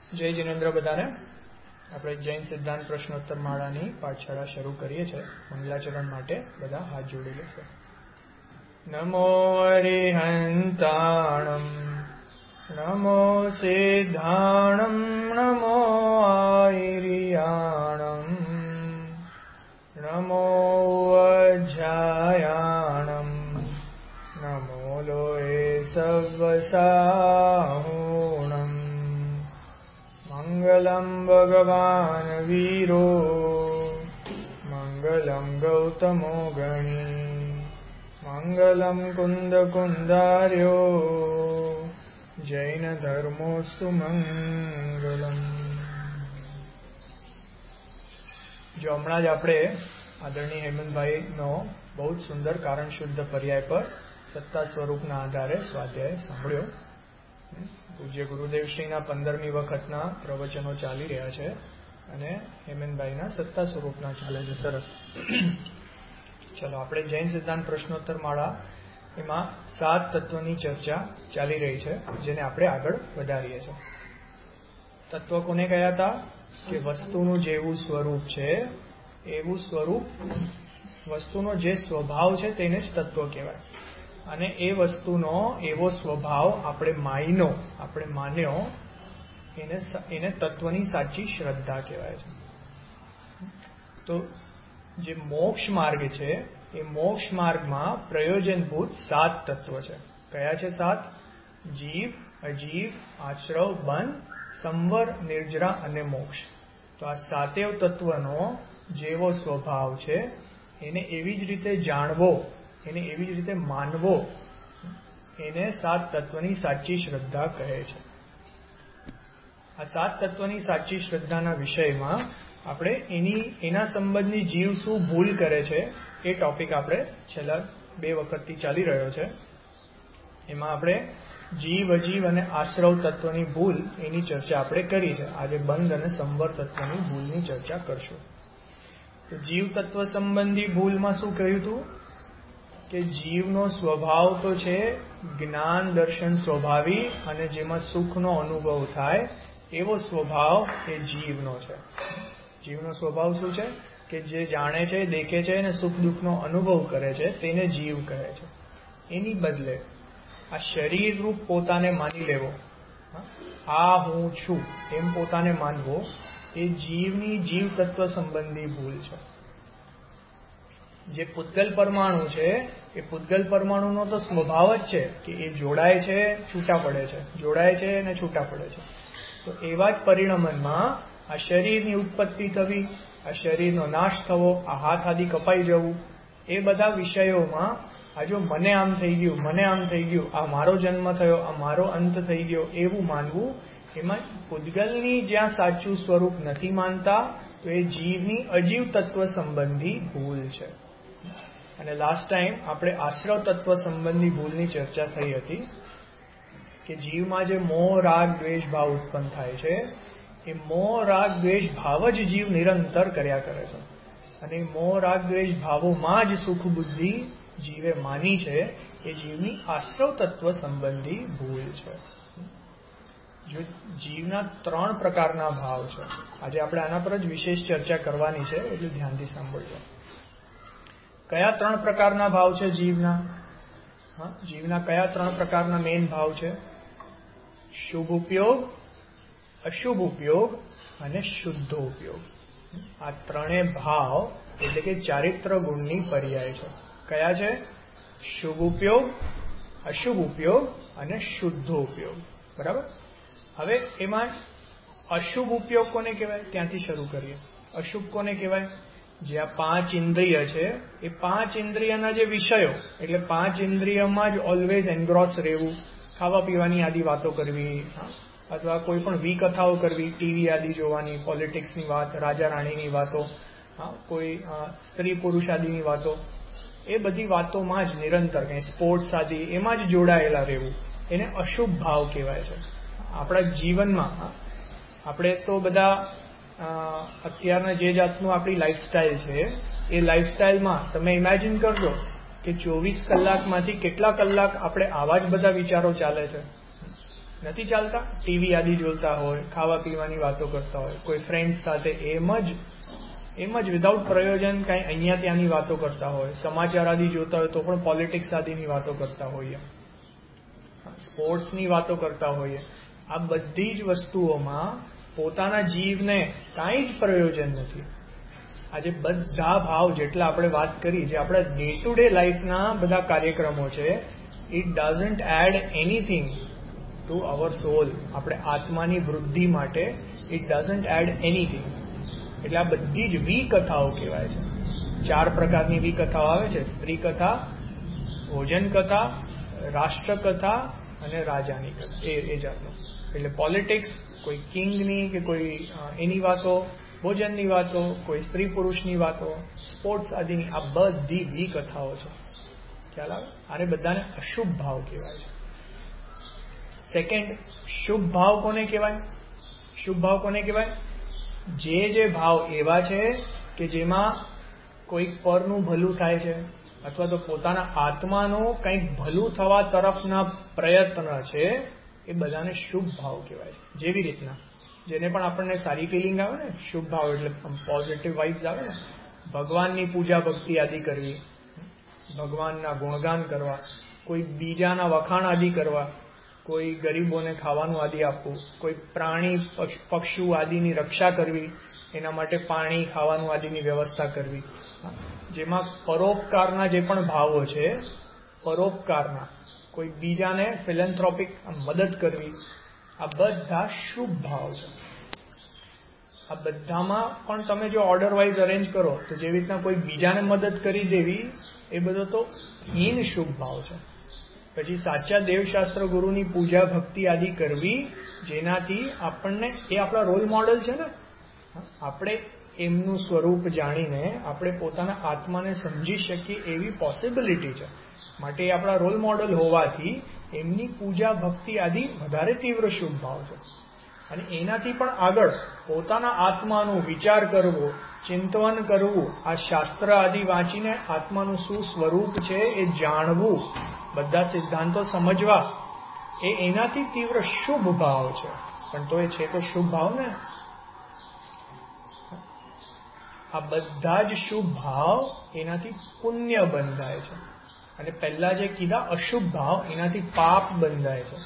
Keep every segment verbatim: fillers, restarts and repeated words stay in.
જય જિનેન્દ્ર બધાને. આપણે જૈન સિદ્ધાંત પ્રશ્નોત્તર માળાની પાઠશાળા શરૂ કરીએ છીએ. મંગલાચરણ માટે બધા હાથ જોડી લેશે. નમો અરિહંતાણમ નમો સિદ્ધાણમ નમો આયરિયાણમ નમો અજ્જાયાણમ નમો લોએ સવ્વસાહૂણમ મંગલમ ભગવાન વીરો મંગલમ ગૌતમો ગણી મંગલમ કુંદ કુંદાર્યો જૈન ધર્મોસ્તુ મંગલમ. જો હમણાં જ આપણે આદરણીય હેમંતભાઈનો બહુ જ સુંદર કારણ શુદ્ધ પર્યાય પર સત્તા સ્વરૂપના આધારે સ્વાધ્યાય સાંભળ્યો. પૂજ્ય ગુરુદેવશ્રીના પંદરમી વખતના પ્રવચનો ચાલી રહ્યા છે અને હેમંતભાઈના સત્તા સ્વરૂપના ચાલે છે. સરસ. ચલો, આપણે જૈન સિદ્ધાંત પ્રશ્નોત્તર માળા એમાં સાત તત્વની ચર્ચા ચાલી રહી છે, જેને આપણે આગળ વધારીએ છીએ. તત્વ કોને કહ્યા હતા? કે વસ્તુનું જેવું સ્વરૂપ છે એવું સ્વરૂપ, વસ્તુનો જે સ્વભાવ છે તેને જ તત્વ કહેવાય. અને એ વસ્તુનો એવો સ્વભાવ આપણે માયનો આપણે માન્યો એને એને તત્વની સાચી શ્રદ્ધા કહેવાય છે. તો જે મોક્ષ માર્ગ છે એ મોક્ષ માર્ગમાં પ્રયોજનભૂત સાત તત્વ છે. કયા છે સાત? જીવ, અજીવ, આશ્રવ, બંધ, સંવર, નિર્જરા અને મોક્ષ. તો આ સાતેવ તત્વનો જેવો સ્વભાવ છે એને એવી જ રીતે જાણવો, એને એવી જ રીતે માનવો, એને સાત તત્વની સાચી શ્રદ્ધા કહે છે. આ સાત તત્વની સાચી શ્રદ્ધાના વિષયમાં આપણે એની એના સંબંધી જીવ શું ભૂલ કરે છે એ ટોપિક આપણે છેલ્લા બે વખતથી ચાલી રહ્યો છે. એમાં આપણે જીવ, અજીવ અને આશ્રવ તત્વની ભૂલ એની ચર્ચા આપણે કરી છે. આજે બંધ અને સંવર તત્વની ભૂલની ચર્ચા કરશું. તો જીવ તત્વ સંબંધી ભૂલમાં શું કહ્યું હતું? કે જીવનો સ્વભાવ તો છે જ્ઞાન દર્શન સ્વભાવી અને જેમાં સુખનો અનુભવ થાય એવો સ્વભાવ એ જીવનો છે. જીવનો સ્વભાવ શું છે? કે જે જાણે છે, દેખે છે અને સુખ દુઃખનો અનુભવ કરે છે તેને જીવ કહે છે. એની બદલે આ શરીર રૂપ પોતાને માની લેવો, આ હું છું એમ પોતાને માનવો, એ જીવની જીવ તત્વ સંબંધી ભૂલ છે. જે પૂતગલ પરમાણુ છે એ પૂતગલ પરમાણુનો તો સ્વભાવ જ છે કે એ જોડાય છે, છૂટા પડે છે, જોડાય છે અને છૂટા પડે છે. તો એવા જ પરિણમનમાં આ શરીરની ઉત્પત્તિ થવી, આ શરીરનો નાશ થવો, આ હાથ આદિ કપાઈ જવું, એ બધા વિષયોમાં આ જો મને આમ થઈ ગયું, મને આમ થઈ ગયું, આ મારો જન્મ થયો, આ મારો અંત થઈ ગયો એવું માનવું, એમાં પૂતગલની જ્યાં સાચું સ્વરૂપ નથી માનતા તો એ જીવની અજીવ તત્વ સંબંધી ભૂલ છે. અને લાસ્ટ ટાઈમ આપણે આશ્રવ તત્વ સંબંધી ભૂલની ચર્ચા થઈ હતી કે જીવમાં જે મોહ, રાગ, દ્વેષ ભાવ ઉત્પન્ન થાય છે એ મોહ, રાગ, દ્વેષ ભાવ જ જીવ નિરંતર કર્યા કરે છે. અને મોહ, રાગ, દ્વેષ ભાવોમાં જ સુખ બુદ્ધિ જીવે માની છે એ જીવની આશ્રવ તત્વ સંબંધી ભૂલ છે. જો જીવના ત્રણ પ્રકારના ભાવ છે. આજે આપણે આના પર જ વિશેષ ચર્ચા કરવાની છે, એટલે ધ્યાનથી સાંભળજો. કયા ત્રણ પ્રકારના ભાવ છે જીવના? હા, જીવના કયા ત્રણ પ્રકારના મેઇન ભાવ છે? શુભ ઉપયોગ, અશુભ ઉપયોગ અને શુદ્ધ ઉપયોગ. આ ત્રણેય ભાવ એટલે કે ચારિત્ર ગુણની પર્યાય છે. કયા છે? શુભ ઉપયોગ, અશુભ ઉપયોગ અને શુદ્ધ ઉપયોગ. બરાબર. હવે એમાં અશુભ ઉપયોગ કોને કહેવાય? ત્યાંથી શરૂ કરીએ. અશુભ કોને કહેવાય? જે આ પાંચ ઇન્દ્રિય છે એ પાંચ ઇન્દ્રિયના જે વિષયો, એટલે પાંચ ઇન્દ્રિયમાં જ ઓલવેઝ એન્ગ્રોસ રહેવું, ખાવા પીવાની આદિ વાતો કરવી, અથવા કોઈ પણ વિકથાઓ કરવી, ટીવી આદિ જોવાની, પોલિટિક્સની વાત, રાજા રાણીની વાતો, કોઈ સ્ત્રી પુરુષ આદિની વાતો, એ બધી વાતોમાં જ નિરંતર કંઈ સ્પોર્ટ્સ આદિ એમાં જ જોડાયેલા રહેવું, એને અશુભ ભાવ કહેવાય છે. આપણા જીવનમાં આપણે તો બધા અત્યારના જે જાતનું આપણી લાઈફસ્ટાઈલ છે એ લાઈફસ્ટાઈલમાં તમે ઇમેજિન કરજો કે ચોવીસ કલાકમાંથી કેટલા કલાક આપણે આવા જ બધા વિચારો ચાલે છે. નથી ચાલતા? ટીવી આદિ જોતા હોય, ખાવા પીવાની વાતો કરતા હોય, કોઈ ફ્રેન્ડ્સ સાથે એમ જ એમ જ વિધાઉટ પ્રયોજન કઈ અહીંયા ત્યાંની વાતો કરતા હોય, સમાચાર આદિ જોતા હોય તો પણ પોલિટિક્સ આદિની વાતો કરતા હોઈએ, સ્પોર્ટ્સની વાતો કરતા હોઈએ. આ બધી જ વસ્તુઓમાં પોતાના જીવને કાંઈ જ પ્રયોજન નથી. આજે બધા ભાવ જેટલા આપણે વાત કરી, જે આપણા ડે ટુ ડે લાઈફના બધા કાર્યક્રમો છે, it doesn't add anything to our soul. આપણે આત્માની વૃદ્ધિ માટે ઇટ ડઝન્ટ એડ એનીથિંગ. એટલે આ બધી જ વિકથાઓ કહેવાય છે. ચાર પ્રકારની વિકથાઓ આવે છે: સ્ત્રી કથા, ભોજન કથા, રાષ્ટ્ર કથા અને રાજાની કથા. એ એ જાતનો એટલે પોલિટિક્સ, કોઈ કિંગની કે કોઈ એની વાતો, ભોજનની વાતો, કોઈ સ્ત્રી પુરુષની વાતો, સ્પોર્ટ્સ આદિની, આ બધી વિકથાઓ છે. ખ્યાલ આવે? આને બધાને અશુભ ભાવ કહેવાય છે. સેકન્ડ, શુભ ભાવ કોને કહેવાય? શુભ ભાવ કોને કહેવાય? જે જે ભાવ એવા છે કે જેમાં કોઈક પરનું ભલું થાય છે, અથવા તો પોતાના આત્માનું કંઈક ભલું થવા તરફના પ્રયત્ન છે, એ બધાને શુભ ભાવ કહેવાય છે. જેવી રીતના જેને પણ આપણને સારી ફિલિંગ આવે ને, શુભ ભાવ એટલે પોઝિટિવ વાઇબ્સ આવે ને, ભગવાનની પૂજા ભક્તિ આદિ કરવી, ભગવાનના ગુણગાન કરવા, કોઈ બીજાના વખાણ આદિ કરવા, કોઈ ગરીબોને ખાવાનું આદિ આપવું, કોઈ પ્રાણી પક્ષુ આદિની રક્ષા કરવી, એના માટે પાણી ખાવાનું આદિની વ્યવસ્થા કરવી, જેમાં પરોપકારના જે પણ ભાવો છે, પરોપકારના, કોઈ બીજાને ફિલેન્થ્રોપિક મદદ કરવી, આ બધા શુભ ભાવ છે. આ બધામાં પણ તમે જો ઓર્ડર વાઇઝ અરેન્જ કરો તો જેવી રીતના કોઈ બીજાને મદદ કરી દેવી, એ બધો તો હીન શુભ ભાવ છે. પછી સાચા દેવશાસ્ત્ર ગુરુની પૂજા ભક્તિ આદિ કરવી, જેનાથી આપણને, એ આપણા રોલ મોડલ છે ને, આપણે એમનું સ્વરૂપ જાણીને આપણે પોતાના આત્માને સમજી શકીએ એવી પોસિબિલિટી છે. માટે એ આપણા રોલ મોડલ હોવાથી એમની પૂજા ભક્તિ આદિ વધારે તીવ્ર શુભ ભાવ છે. અને એનાથી પણ આગળ પોતાના આત્માનું વિચાર કરવો, ચિંતન કરવું, આ શાસ્ત્ર આદિ વાંચીને આત્માનું શું સ્વરૂપ છે એ જાણવું, બધા સિદ્ધાંતો સમજવા, એ એનાથી તીવ્ર શુભ ભાવ છે. પણ તો એ છે તો શુભ ભાવ ને. આ બધા જ શુભ ભાવ એનાથી પુણ્ય બંધાય છે. અને પહેલા જે કીધા અશુભ ભાવ, એનાથી પાપ બંધાય છે.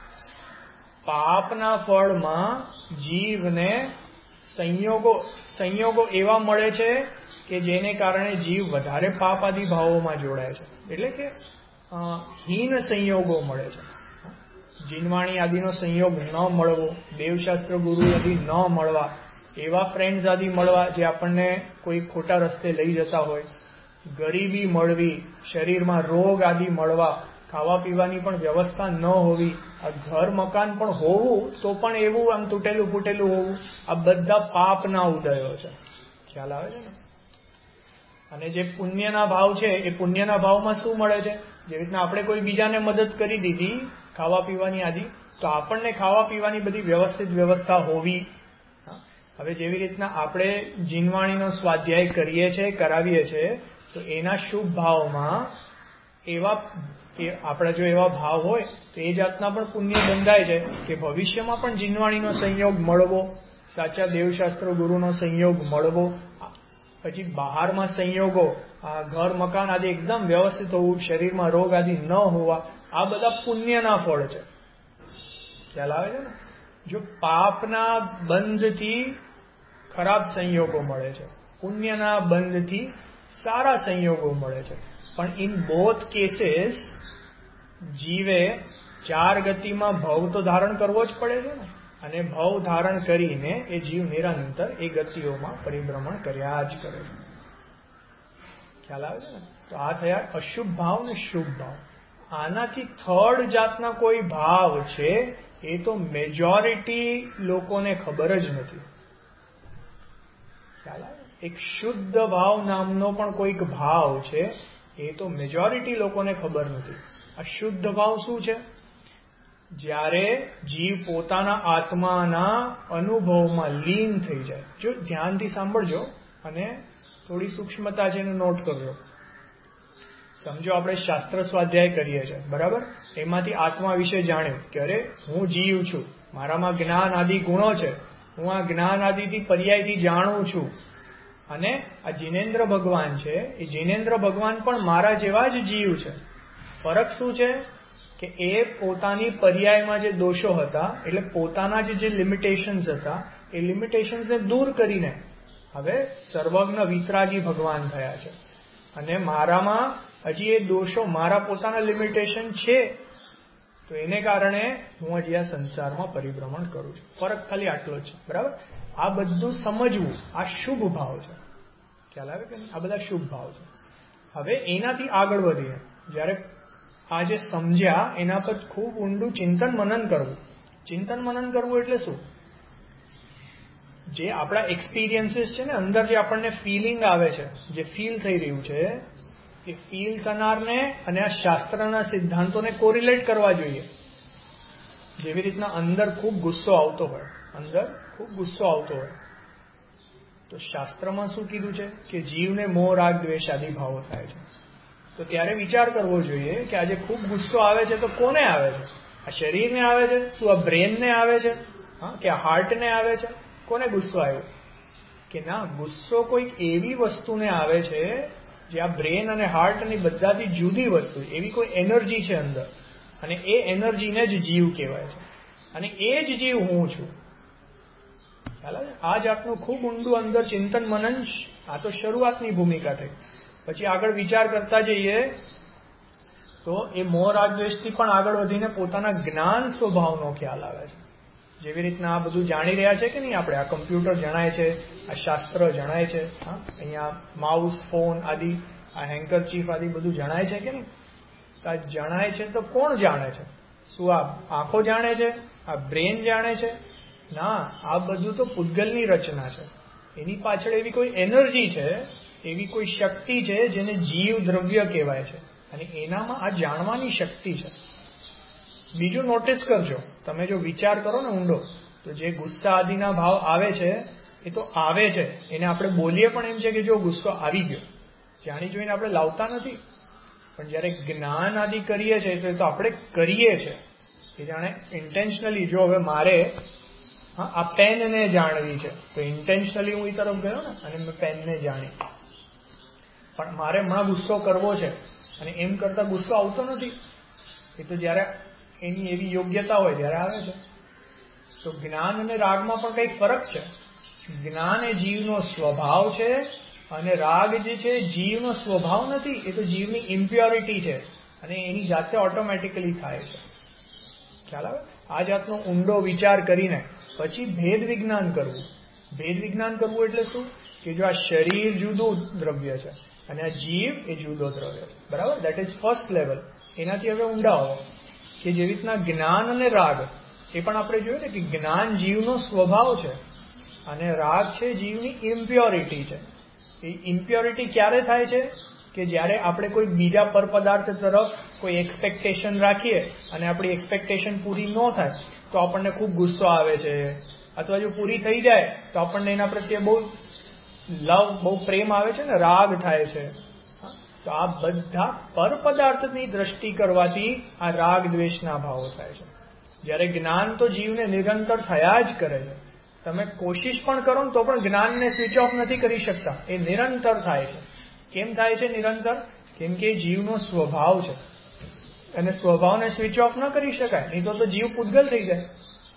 પાપના ફળમાં જીવને સંયોગો સંયોગો એવા મળે છે કે જેને કારણે જીવ વધારે પાપ આદિ ભાવોમાં જોડાય છે. એટલે કે હીન સંયોગો મળે છે. જીનવાણી આદિનો સંયોગ ન મળવો, દેવશાસ્ત્ર ગુરુ આદિ ન મળવા, એવા ફ્રેન્ડ્સ આદિ મળવા જે આપણને કોઈ ખોટા રસ્તે લઈ જતા હોય, ગરીબી મળવી, શરીરમાં રોગ આદિ મળવા, ખાવા પીવાની પણ વ્યવસ્થા ન હોવી, આ ઘર મકાન પણ હોવું તો પણ એવું આમ તૂટેલું ફૂટેલું હોવું, આ બધા પાપના ઉદયો છે. ખ્યાલ આવે છે ને? અને જે પુણ્યના ભાવ છે, એ પુણ્યના ભાવમાં શું મળે છે? જેવી રીતના આપણે કોઈ બીજાને મદદ કરી દીધી ખાવા પીવાની આદિ, તો આપણને ખાવા પીવાની બધી વ્યવસ્થિત વ્યવસ્થા હોવી. હવે જેવી રીતના આપણે જીનવાણીનો સ્વાધ્યાય કરીએ છીએ, કરાવીએ છીએ, તો એના શુભ ભાવમાં એવા આપણા જો એવા ભાવ હોય તો એ જાતના પણ પુણ્ય બંધાય છે કે ભવિષ્યમાં પણ જીનવાણીનો સંયોગ મળવો, સાચા દેવશાસ્ત્ર ગુરુનો સંયોગ મળવો, પછી બહારમાં સંયોગો, ઘર મકાન આદિ એકદમ વ્યવસ્થિત હોવું, શરીરમાં રોગ આદિ ન હોવા, આ બધા પુણ્યના ફળ છે. ખ્યાલ આવે છે ને? જો પાપના બંધથી ખરાબ સંયોગો મળે છે, પુણ્યના બંધથી સારા સંયોગો મળે છે. પણ ઇન બોથ કેસીસ જીવે ચાર ગતિમાં ભવ તો ધારણ કરવો જ પડે છે ને, અને ભવ ધારણ કરીને એ જીવ નિરંતર એ ગતિઓમાં પરિભ્રમણ કર્યા જ કરે છે. ખ્યાલ આવે છે ને? તો આ થયા અશુભ ભાવ ને શુભ ભાવ. આનાથી થર્ડ જાતના કોઈ ભાવ છે, એ તો મેજોરિટી લોકોને ખબર જ નથી. ખ્યાલ આવે? એક શુદ્ધ ભાવ નામનો પણ કોઈક ભાવ છે, એ તો મેજોરિટી લોકોને ખબર નથી. આ શુદ્ધ ભાવ શું છે? જ્યારે જીવ પોતાના આત્માના અનુભવમાં લીન થઈ જાય. જો ધ્યાનથી સાંભળજો અને થોડી સૂક્ષ્મતા છે એને નોટ કરજો. સમજો આપણે શાસ્ત્ર સ્વાધ્યાય કરીએ છીએ, બરાબર? એમાંથી આત્મા વિશે જાણ્યું કે અરે હું જીવ છું, મારામાં જ્ઞાન આદિ ગુણો છે, હું આ જ્ઞાન આદિથી પર્યાયથી જાણું છું. અને આ જીનેન્દ્ર ભગવાન છે, એ જીનેન્દ્ર ભગવાન પણ મારા જેવા જ જીવ છે. ફરક શું છે કે એ પોતાની પર્યાયમાં જે દોષો હતા, એટલે પોતાના જ જે લિમિટેશન્સ હતા, એ લિમિટેશન્સને દૂર કરીને હવે સર્વજ્ઞ વિતરાગી ભગવાન થયા છે. અને મારામાં હજી એ દોષો, મારા પોતાના લિમિટેશન છે, તો એને કારણે હું હજી આ સંસારમાં પરિભ્રમણ કરું છું. ફરક ખાલી આટલો જ છે, બરાબર? આ બધું સમજવું, આ શુભ ભાવ છે. ખ્યાલ આવે કે આ બધા શુભ ભાવ છે. હવે એનાથી આગળ વધીને જ્યારે આ જે સમજ્યા એના પર ખૂબ ઊંડું ચિંતન મનન કરવું. ચિંતન મનન કરવું એટલે શું? જે આપણા એક્સપિરિયન્સીસ છે ને, અંદર જે આપણને ફિલિંગ આવે છે, જે ફીલ થઈ રહ્યું છે, એ ફીલ થનારને અને આ શાસ્ત્રના સિદ્ધાંતોને કોરિલેટ કરવા જોઈએ. જેવી રીતના અંદર ખૂબ ગુસ્સો આવતો હોય, અંદર ખૂબ ગુસ્સો આવતો હોય, તો શાસ્ત્રમાં શું કીધું છે કે જીવને મોહ રાગ દ્વેષ આદિ ભાવો થાય છે. તો ત્યારે વિચાર કરવો જોઈએ કે આજે ખૂબ ગુસ્સો આવે છે તો કોને આવે છે? આ શરીરને આવે છે? શું આ બ્રેનને આવે છે? હા, કે આ હાર્ટને આવે છે? કોને ગુસ્સો આવ્યો? કે ના, ગુસ્સો કોઈક એવી વસ્તુને આવે છે જે આ બ્રેન અને હાર્ટની બધાથી જુદી વસ્તુ, એવી કોઈ એનર્જી છે અંદર, અને એ એનર્જીને જ જીવ કહેવાય છે. અને એ જ જીવ હું છું. ખ્યાલ આવે? આ જાતનું ખૂબ ઊંડું અંદર ચિંતન મનન. આ તો શરૂઆતની ભૂમિકા થઈ. પછી આગળ વિચાર કરતા જઈએ તો એ મોહ રાગ દ્વેષથી પણ આગળ વધીને પોતાના જ્ઞાન સ્વભાવનો ખ્યાલ આવે છે. જેવી રીતના આ બધું જાણી રહ્યા છે કે નહીં આપણે, આ કમ્પ્યુટર જણાય છે, આ શાસ્ત્ર જણાય છે, હા, અહીંયા માઉસ, ફોન આદિ, આ હેન્કરચીફ આદિ બધું જણાય છે કે નહીં? તો આ જણાય છે તો કોણ જાણે છે? શું આ આંખો જાણે છે? આ બ્રેન જાણે છે? ના, આ બધું તો પૂતગલની રચના છે. એની પાછળ એવી કોઈ એનર્જી છે, એવી કોઈ શક્તિ છે જેને જીવ દ્રવ્ય કહેવાય છે, અને એનામાં આ જાણવાની શક્તિ છે. બીજું નોટિસ કરજો, તમે જો વિચાર કરો ને ઊંડો, તો જે ગુસ્સા આદિના ભાવ આવે છે એ તો આવે છે, એને આપણે બોલીએ પણ એમ છે કે જો ગુસ્સો આવી ગયો, જાણી જોઈને આપણે લાવતા નથી. પણ જ્યારે જ્ઞાન આદિ કરીએ છીએ તો એ તો આપણે કરીએ છીએ કે જાણે ઇન્ટેન્શનલી. જો હવે મારે હા આ પેનને જાણવી છે, તો ઇન્ટેન્શનલી હું એ તરફ ગયો ને અને મેં પેનને જાણી. પણ મારે હમણાં ગુસ્સો કરવો છે અને એમ કરતા ગુસ્સો આવતો નથી, એ તો જ્યારે એની એવી યોગ્યતા હોય ત્યારે આવે છે. તો જ્ઞાન અને રાગમાં પણ કંઈક ફરક છે. જ્ઞાન એ જીવનો સ્વભાવ છે, અને રાગ જે છે જીવનો સ્વભાવ નથી, એ તો જીવની ઇમ્પ્યોરિટી છે, અને એની જાતે ઓટોમેટિકલી થાય છે. ખ્યાલ આવે? આ જાતનો ઊંડો વિચાર કરીને પછી ભેદ વિજ્ઞાન કરવું. ભેદ વિજ્ઞાન કરવું એટલે શું? કે જો આ શરીર જુદું દ્રવ્ય છે અને આ જીવ એ જુદો દ્રવ્ય, બરાબર? That is first level. એનાથી હવે ઊંડા આવો કે જેવી રીતના જ્ઞાન અને રાગ, એ પણ આપણે જોયું ને કે જ્ઞાન જીવનો સ્વભાવ છે અને રાગ છે જીવની ઇમ્પ્યોરિટી છે. એ ઇમ્પ્યોરિટી ક્યારે થાય છે? કે જ્યારે આપણે કોઈ બીજા પર પદાર્થ તરફ કોઈ એક્સપેક્ટેશન રાખીએ અને આપણી એક્સપેક્ટેશન પૂરી ન થાય તો આપણને ખૂબ ગુસ્સો આવે છે, અથવા જો પૂરી થઈ જાય તો આપણને એના પ્રત્યે બહુ લવ, બહુ પ્રેમ આવે છે ને, રાગ થાય છે. તો આ બધા પર પદાર્થની દ્રષ્ટિ કરવાથી આ રાગ દ્વેષના ભાવો થાય છે. જ્યારે જ્ઞાન તો જીવને નિરંતર થયા જ કરે છે. તમે કોશિશ પણ કરો ને તો પણ જ્ઞાનને સ્વિચ ઓફ નથી કરી શકતા, એ નિરંતર થાય છે. કેમ થાય છે નિરંતર? કેમ કે જીવનો સ્વભાવ છે, અને સ્વભાવને સ્વિચ ઓફ ન કરી શકાય, નહીં તો તો જીવ પૂતગલ થઈ જાય.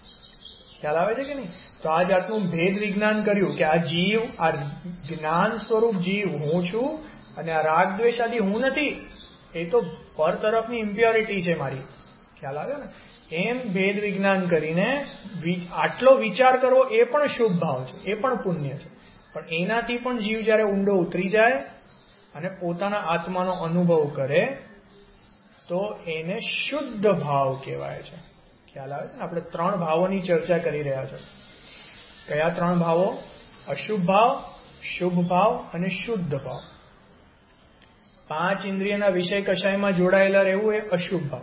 ખ્યાલ આવે છે કે નહીં? તો આ જાતનું ભેદ વિજ્ઞાન કર્યું કે આ જીવ, આ જ્ઞાન સ્વરૂપ જીવ હું છું, અને આ રાગ દ્વેષ આદિ હું નથી, એ તો પર તરફની ઇમ્પ્યોરિટી છે મારી. ખ્યાલ આવ્યો ને? એમ ભેદ વિજ્ઞાન કરીને આટલો વિચાર કરવો એ પણ શુભ ભાવ છે, એ પણ પુણ્ય છે. પણ એનાથી પણ જીવ જ્યારે ઊંડો ઉતરી જાય અને પોતાના આત્માનો અનુભવ કરે તો એને શુદ્ધ ભાવ કહેવાય છે. ખ્યાલ આવે છે ને? આપણે ત્રણ ભાવોની ચર્ચા કરી રહ્યા છે. કયા ત્રણ ભાવો? અશુભ ભાવ, શુભ ભાવ અને શુદ્ધ ભાવ. પાંચ ઇન્દ્રિયના વિષય કષાયમાં જોડાયેલા રહેવું એ અશુભ ભાવ.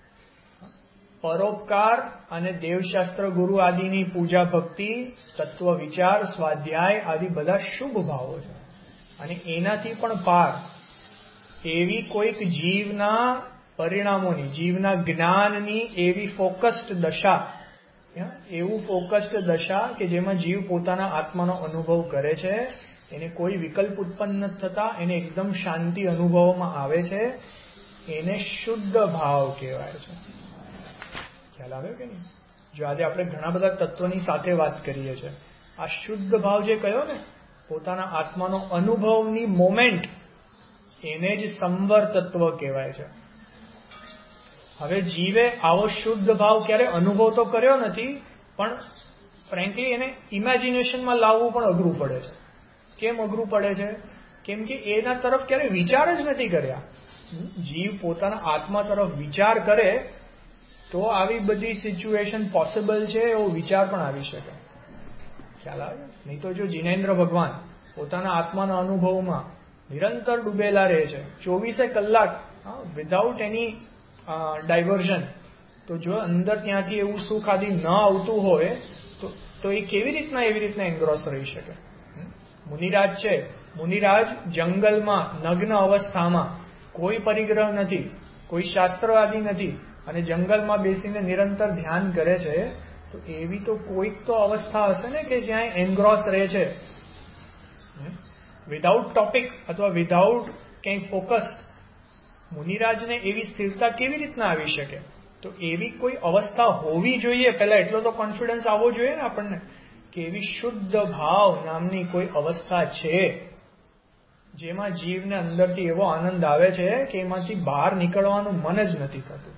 પરોપકાર અને દેવશાસ્ત્ર ગુરુ આદિની પૂજા ભક્તિ, તત્વ વિચાર, સ્વાધ્યાય આદિ બધા શુભ ભાવો છે. અને એનાથી પણ પાર એવી કોઈક જીવના પરિણામોની, જીવના જ્ઞાનની એવી ફોકસ્ડ દશા, એવું ફોકસ્ડ દશા કે જેમાં જીવ પોતાના આત્માનો અનુભવ કરે છે, એને કોઈ વિકલ્પ ઉત્પન્ન નથી થતા, એને એકદમ શાંતિ અનુભવમાં આવે છે, એને શુદ્ધ ભાવ કહેવાય છે. ખ્યાલ આવ્યો કે નહીં? જો આજે આપણે ઘણા બધા તત્વની સાથે વાત કરીએ છીએ, આ શુદ્ધ ભાવ જે કયો ને, પોતાના આત્માનો અનુભવની મોમેન્ટ, એને જ સંવર તત્વ કહેવાય છે. હવે જીવે આવો શુદ્ધ ભાવ ક્યારે અનુભવ તો કર્યો નથી, પણ ફ્રેન્કલી એને ઇમેજિનેશનમાં લાવવું પણ અઘરું પડે છે. કેમ અઘરું પડે છે? કેમ કે એના તરફ ક્યારે વિચાર જ નથી કર્યા. જીવ પોતાના આત્મા તરફ વિચાર કરે તો આવી બધી સિચ્યુએશન પોસિબલ છે એવો વિચાર પણ આવી શકે. ખ્યાલ આવે? નહીં તો જો જિનેન્દ્ર ભગવાન પોતાના આત્માના અનુભવમાં નિરંતર ડૂબેલા રહે છે, ચોવીસે કલાક વિધાઉટ એની ડાયવર્ઝન, તો જો અંદર ત્યાંથી એવું સુખ આદિ ન આવતું હોય તો તો એ કેવી રીતના એવી રીતના એન્ગ્રોસ રહી શકે? મુનિરાજ છે, મુનિરાજ જંગલમાં નગ્ન અવસ્થામાં, કોઈ પરિગ્રહ નથી, કોઈ શાસ્ત્રવાદી નથી, અને જંગલમાં બેસીને નિરંતર ધ્યાન કરે છે, તો એવી તો કોઈક તો અવસ્થા હશે ને કે જ્યાં એન્ગ્રોસ રહે છે, વિધાઉટ ટોપિક અથવા વિધાઉટ કંઈ ફોકસ. મુનિરાજને એવી સ્થિરતા કેવી રીતના આવી શકે? તો એવી કોઈ અવસ્થા હોવી જોઈએ. પહેલા એટલો તો કોન્ફિડન્સ આવવો જોઈએ ને આપણને કે એવી શુદ્ધ ભાવ નામની કોઈ અવસ્થા છે જેમાં જીવને અંદરથી એવો આનંદ આવે છે કે એમાંથી બહાર નીકળવાનું મન જ નથી થતું.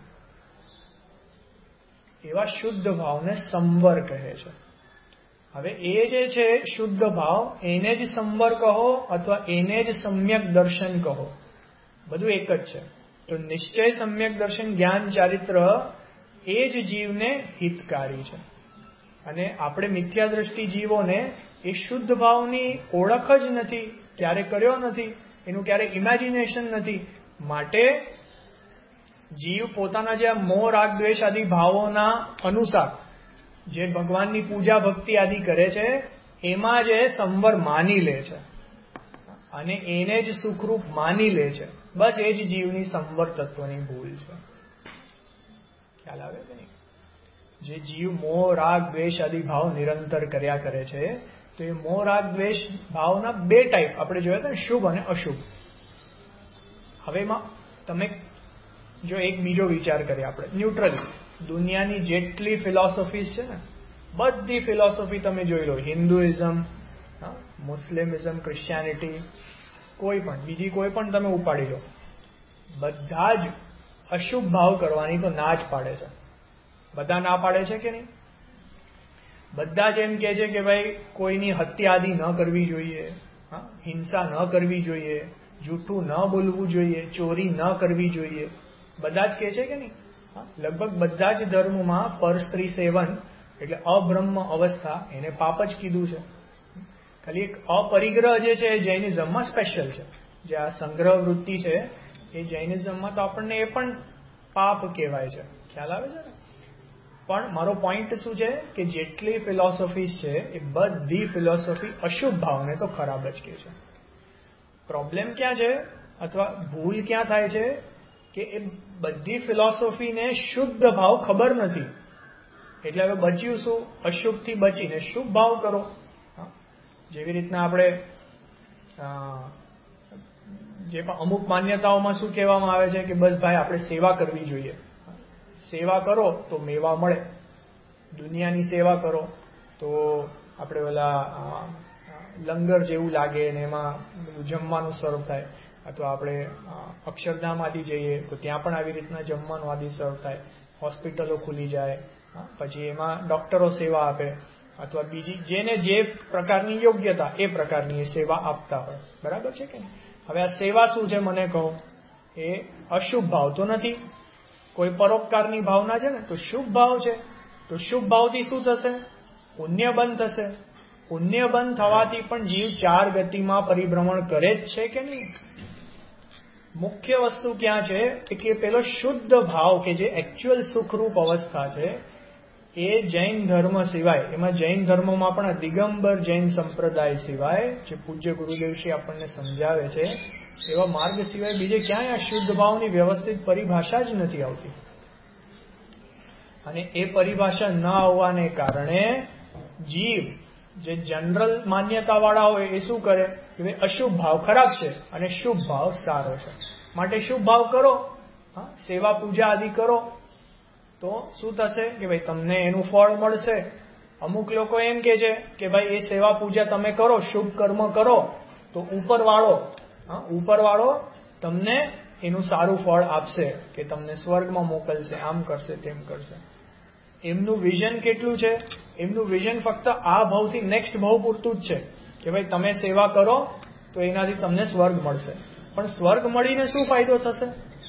એવા શુદ્ધ ભાવને સંવર કહે છે. હવે એ જે છે શુદ્ધ ભાવ, એને જ સંવર કહો અથવા એને જ સમ્યક દર્શન કહો, બધું એક જ છે. તો નિશ્ચય, સમ્યક દર્શન, જ્ઞાન, ચારિત્ર એ જ જીવને હિતકારી છે. અને આપણે મિથ્યા દ્રષ્ટિ જીવોને એ શુદ્ધ ભાવની ઓળખ જ નથી, ક્યારે કર્યો નથી, એનું ક્યારે ઇમેજિનેશન નથી. માટે જીવ પોતાના જે મોહ, રાગ, દ્વેષ આદિ ભાવોના અનુસાર જે ભગવાનની પૂજા ભક્તિ આદિ કરે છે, એમાં જે સંવર માની લે છે અને એને જ સુખરૂપ માની લે છે. બસ એ જ જીવની સંવર તત્વની ભૂલ છે. ખ્યાલ આવે કે નહીં? જે જીવ મોહ, રાગ, દ્વેષ આદિ ભાવ નિરંતર કર્યા કરે છે, તો એ મોહ, રાગ, દ્વેષ ભાવના બે ટાઈપ આપણે જોયા હતા ને, શુભ અને અશુભ. હવે એમાં તમે જો એક બીજો વિચાર કરીએ, આપણે ન્યુટ્રલ, દુનિયાની જેટલી ફિલોસોફીઝ છે ને, બધી ફિલોસોફી તમે જોઈ લો, હિન્દુઇઝમ, મુસ્લિમિઝમ, ક્રિશ્ચિયાનિટી, કોઈ પણ બીજી કોઈ પણ તમે ઉપાડી લો, બધા જ અશુભ ભાવ કરવાની તો ના જ પાડે છે. બધા ના પાડે છે કે નહીં? બધા જ એમ કહે છે કે ભાઈ કોઈની હત્યા આદિ ન કરવી જોઈએ, હિંસા ન કરવી જોઈએ, જૂઠું ન બોલવું જોઈએ, ચોરી ન કરવી જોઈએ. બધા જ કહે છે કે નહીં? લગભગ બધા જ ધર્મમાં પર સ્ત્રી સેવન એટલે અબ્રહ્મ અવસ્થા એને પાપ જ કીધું છે. ખાલી એક અપરિગ્રહ જે છે એ જૈનિઝમમાં સ્પેશિયલ છે. જે આ સંગ્રહ વૃત્તિ છે એ જૈનિઝમમાં તો આપણને એ પણ પાપ કહેવાય છે. ખ્યાલ આવે છે ને? પણ મારો પોઈન્ટ શું છે કે જેટલી ફિલોસોફીઝ છે એ બધી ફિલોસોફી અશુભ ભાવને તો ખરાબ જ કહે છે. પ્રોબ્લેમ ક્યાં છે અથવા ભૂલ ક્યાં થાય છે કે એ બધી ફિલોસોફીને શુદ્ધ ભાવ ખબર નથી. એટલે હવે બચ્યું શું? અશુભથી બચીને શુભ ભાવ કરો. જેવી રીતના આપણે જે અમુક માન્યતાઓમાં શું કહેવામાં આવે છે કે બસ ભાઈ આપણે સેવા કરવી જોઈએ, સેવા કરો તો મેવા મળે, દુનિયાની સેવા કરો તો આપણે ઓલા લંગર જેવું લાગે ને એમાં જમવાનું સર્વ થાય, અથવા આપણે અક્ષરધામ આદિ જઈએ તો ત્યાં પણ આવી રીતના જમવાનું આદિ સર્વ થાય, હોસ્પિટલો ખુલી જાય, પછી એમાં ડોક્ટરો સેવા આપે, અથવા બીજી જેને જે પ્રકારની યોગ્યતા એ પ્રકારની સેવા આપતા હોય. બરાબર છે કે? હવે આ સેવા શું છે મને કહો? એ અશુભ ભાવ તો નથી, કોઈ પરોપકારની ભાવના છે ને, તો શુભ ભાવ છે. તો શુભ ભાવથી શું થશે? પુણ્ય બંધ થશે. પુણ્ય બંધ થવાથી પણ જીવ ચાર ગતિમાં પરિભ્રમણ કરે જ છે કે નહીં? મુખ્ય વસ્તુ ક્યાં છે કે પેલો શુદ્ધ ભાવ કે જે એકચ્યુઅલ સુખરૂપ અવસ્થા છે એ જૈન ધર્મ સિવાય, એમાં જૈન ધર્મમાં પણ દિગંબર જૈન સંપ્રદાય સિવાય જે પૂજ્ય ગુરુદેવશ્રી આપણને સમજાવે છે, એવા માર્ગ સિવાય બીજે ક્યાંય આ શુદ્ધ ભાવની વ્યવસ્થિત પરિભાષા જ નથી આવતી. અને એ પરિભાષા ન આવવાને કારણે જીવ જે જનરલ માન્યતા વાળા હોય એ શું કરે કે ભાઈ અશુભ ભાવ ખરાબ છે અને શુભ ભાવ સારો છે, માટે શુભ ભાવ કરો, સેવા પૂજા આદિ કરો, તો શું થશે કે ભાઈ તમને એનું ફળ મળશે. અમુક લોકો એમ કે છે કે ભાઈ એ સેવા પૂજા તમે કરો, શુભ કર્મ કરો, તો ઉપરવાળો ઉપરવાળો તમને એનું સારું ફળ આપશે, કે તમને સ્વર્ગમાં મોકલશે, આમ કરશે, તેમ કરશે. એમનું વિઝન કેટલું છે? એમનું વિઝન ફક્ત આ ભાવથી નેક્સ્ટ ભાવ પૂરતું જ છે કે ભાઈ તમે સેવા કરો તો એનાથી તમને સ્વર્ગ મળશે. પણ સ્વર્ગ મળીને શું ફાયદો થશે?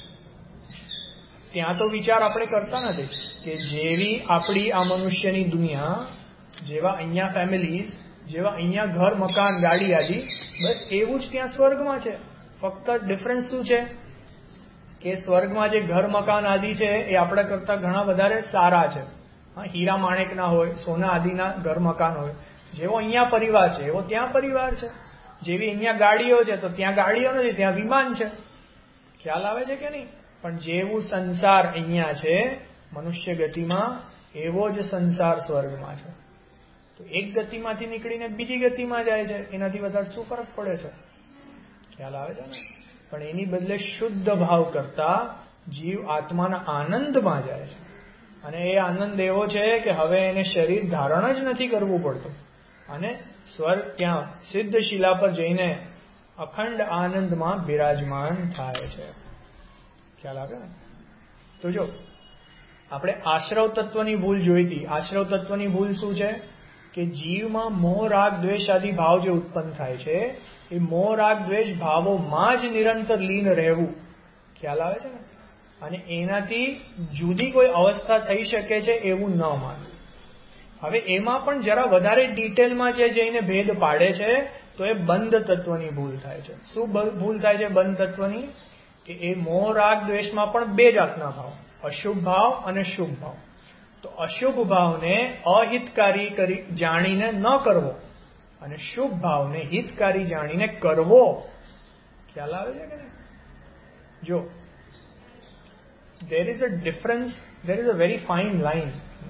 ત્યાં તો વિચાર આપણે કરતા નથી કે જેવી આપણી આ મનુષ્યની દુનિયા, જેવા અહીંયા ફેમિલીઝ, જેવા અહીંયા ઘર, મકાન, ગાડી આદિ, બસ એવું જ ત્યાં સ્વર્ગમાં છે. ફક્ત ડિફરન્સ શું છે કે સ્વર્ગમાં જે ઘર મકાન આદિ છે એ આપણા કરતા ઘણા વધારે સારા છે. હીરા માણેકના હોય, સોના આદિના ઘર મકાન હોય. જેવો અહીંયા પરિવાર છે એવો ત્યાં પરિવાર છે. જેવી અહીંયા ગાડીઓ છે તો ત્યાં ગાડીઓ નથી, ત્યાં વિમાન છે. ખ્યાલ આવે છે કે નહીં? પણ જેવું સંસાર અહીંયા છે મનુષ્ય ગતિમાં, એવો જ સંસાર સ્વર્ગમાં છે. તો એક ગતિમાંથી નીકળીને બીજી ગતિમાં જાય છે, એનાથી વધારે શું ફરક પડે છે? ખ્યાલ આવે છે ને? પણ એની બદલે શુદ્ધ ભાવ કરતા જીવ આત્માના આનંદમાં જાય છે. અને એ આનંદ એવો છે કે હવે એને શરીર ધારણ જ નથી કરવું પડતું, અને સ્વર્ગ ત્યાં સિદ્ધ શિલા પર જઈને અખંડ આનંદમાં બિરાજમાન થાય છે. ખ્યાલ આવે ને? તો જો આપણે આશ્રવ તત્વની ભૂલ જોઈ હતી. આશ્રવ તત્વની ભૂલ શું છે કે જીવમાં મોહ, રાગ, દ્વેષ આદિ ભાવ જે ઉત્પન્ન થાય છે, એ મોહ, રાગ, દ્વેષ ભાવોમાં જ નિરંતર લીન રહેવું. ખ્યાલ આવે છે ને? અને એનાથી જુદી કોઈ અવસ્થા થઈ શકે છે એવું ન માનવું. હવે એમાં પણ જરા વધારે ડિટેલમાં જે જઈને ભેદ પાડે છે તો એ બંધ તત્વની ભૂલ થાય છે. શું ભૂલ થાય છે બંધ તત્વની? કે એ મોહ, રાગ, દ્વેષમાં પણ બે જાતના ભાવ, અશુભ ભાવ અને શુભ ભાવ. તો અશુભ ભાવને અહિતકારી કરી જાણીને ન કરવો, અને શુભ ભાવને હિતકારી જાણીને કરવો. ખ્યાલ આવે છે કે નહીં? જો there is a difference, there is a very fine line.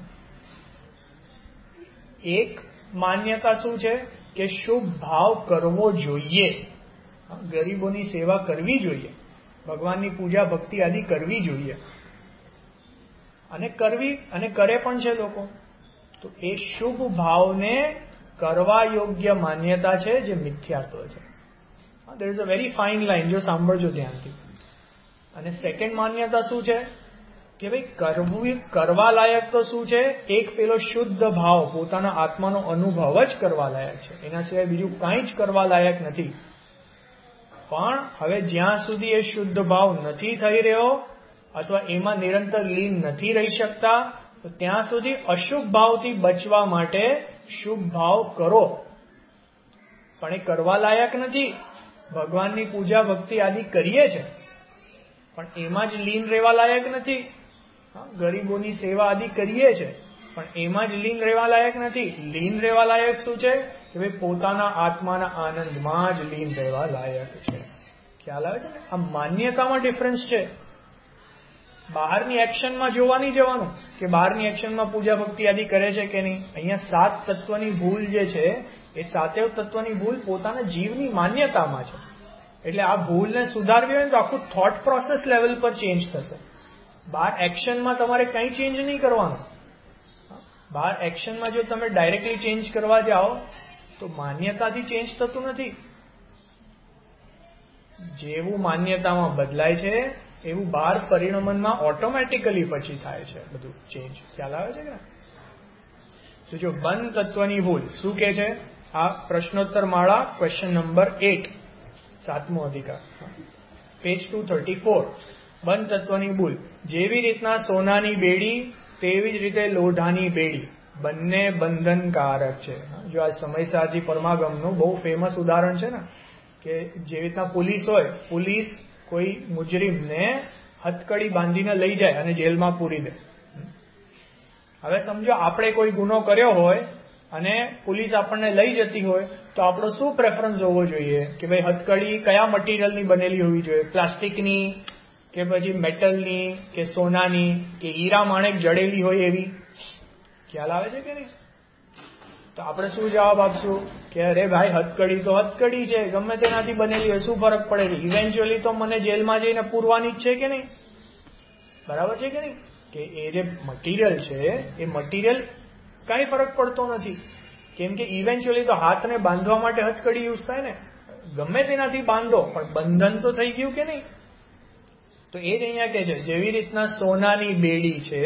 એક માન્યતા શું છે કે શુભ ભાવ કરવો જોઈએ, ગરીબોની સેવા કરવી જોઈએ, ભગવાનની પૂજા ભક્તિ આદિ કરવી જોઈએ, અને કરવી અને કરે પણ છે લોકો. તો એ શુભ ભાવને કરવા યોગ્ય માન્યતા છે જે મિથ્યાત્વ છે. there is a very fine line, જો સાંભળજો ધ્યાનથી. અને સેકન્ડ માન્યતા શું છે કે ભાઈ કરવું, કરવા લાયક તો શું છે? એક પેલો શુદ્ધ ભાવ, પોતાના આત્માનો અનુભવ જ કરવા લાયક છે, એના સિવાય બીજું કાંઈ જ કરવા લાયક નથી. પણ હવે જ્યાં સુધી એ શુદ્ધ ભાવ નથી થઈ રહ્યો અથવા એમાં નિરંતર લીન નથી રહી શકતા, તો ત્યાં સુધી અશુભ ભાવથી બચવા માટે શુભ ભાવ કરો. પણ એ કરવા લાયક નથી. ભગવાનની પૂજા ભક્તિ આદિ કરીએ છે પણ એમાં જ લીન રહેવા લાયક નથી. ગરીબોની સેવા આદિ કરીએ છે પણ એમાં જ લીન રહેવા લાયક નથી. લીન રહેવા લાયક શું છે કે ભાઈ પોતાના આત્માના આનંદમાં જ લીન રહેવા લાયક છે. ખ્યાલ આવે છે ને? આ માન્યતામાં ડિફરન્સ છે. બહારની એક્શનમાં જોવા નહીં જવાનું કે બહારની એક્શનમાં પૂજા ભક્તિ આદિ કરે છે કે નહીં. અહીંયા સાત તત્વની ભૂલ જે છે એ સાતેવ તત્વની ભૂલ પોતાના જીવની માન્યતામાં છે. એટલે આ ભૂલને સુધારવી હોય તો આખું થોટ પ્રોસેસ લેવલ પર ચેન્જ થશે. બહાર એક્શનમાં તમારે કંઈ ચેન્જ નહીં કરવાનું. બહાર એક્શનમાં જો તમે ડાયરેક્ટલી ચેન્જ કરવા જાઓ તો માન્યતાથી ચેન્જ થતું નથી. જેવું માન્યતામાં બદલાય છે એવું બહાર પરિણમનમાં ઓટોમેટિકલી પછી થાય છે બધું ચેન્જ. ખ્યાલ આવે છે કે? તો જો બંધ તત્વની ભૂલ શું કે છે? આ પ્રશ્નોત્તર માળા ક્વેશ્ચન નંબર એટ, સાતમો અધિકાર, પેજ ટુ થર્ટી ફોર. બંધ તત્વની ભૂલ. જેવી રીતના સોનાની બેડી તેવી જ રીતે લોઢાની બેડી બંને બંધનકારક છે. જો આ સમયસારજી પરમાગમનું બહુ ફેમસ ઉદાહરણ છે ને, કે જેવી રીતના પોલીસ હોય, પોલીસ કોઈ મુજરીમને હથકડી બાંધીને લઈ જાય અને જેલમાં પૂરી દે. હવે સમજો આપણે કોઈ ગુનો કર્યો હોય અને પોલીસ આપણને લઈ જતી હોય તો આપણો શું પ્રેફરન્સ હોવો જોઈએ કે ભાઈ હથકડી કયા મટીરિયલની બનેલી હોવી જોઈએ, પ્લાસ્ટિકની કે પછી મેટલની કે સોનાની કે હીરા માણેક જડેલી હોય એવી? ખ્યાલ આવે છે કે નહીં? તો આપણે શું જવાબ આપશું કે અરે ભાઈ હથકડી તો હથકડી છે, ગમે તેનાથી બનેલી હોય, શું ફરક પડે છે? ઇવેન્ચ્યુઅલી તો મને જેલમાં જઈને પૂરવાની જ છે કે નહીં? બરાબર છે કે નહીં? કે એ જે મટીરિયલ છે એ મટીરિયલ કઈ ફરક પડતો નથી, કેમ કે ઇવેન્ચ્યુઅલી તો હાથને બાંધવા માટે હથકડી યુઝ થાય ને. ગમે તેનાથી બાંધો પણ બંધન તો થઈ ગયું કે નહીં? તો એ જ અહીંયા કે છે જેવી રીતના સોનાની બેડી છે,